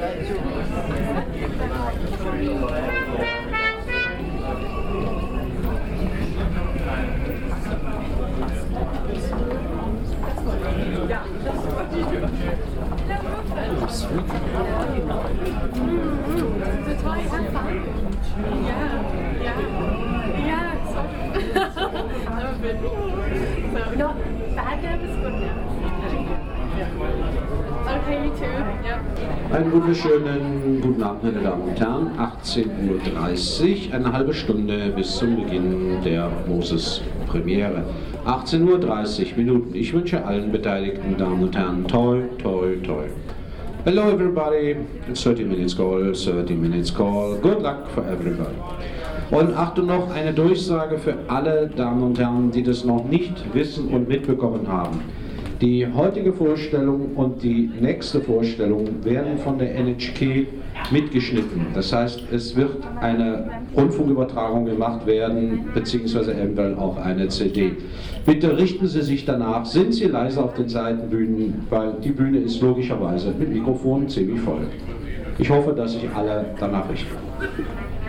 Einen wunderschönen guten Abend, meine Damen und Herren. 18:30 Uhr, eine halbe Stunde bis zum Beginn der Moses-Premiere. 18:30 Minuten. Ich wünsche allen beteiligten Damen und Herren toi, toi, toi. Hello everybody, 30 minutes call, 30 minutes call. Good luck for everybody. Und Achtung noch, eine Durchsage für alle Damen und Herren, die das noch nicht wissen und mitbekommen haben. Die heutige Vorstellung und die nächste Vorstellung werden von der NHK mitgeschnitten. Das heißt, es wird eine Rundfunkübertragung gemacht werden, beziehungsweise eventuell auch eine CD. Bitte richten Sie sich danach, sind Sie leise auf den Seitenbühnen, weil die Bühne ist logischerweise mit Mikrofonen ziemlich voll. Ich hoffe, dass sich alle danach richten.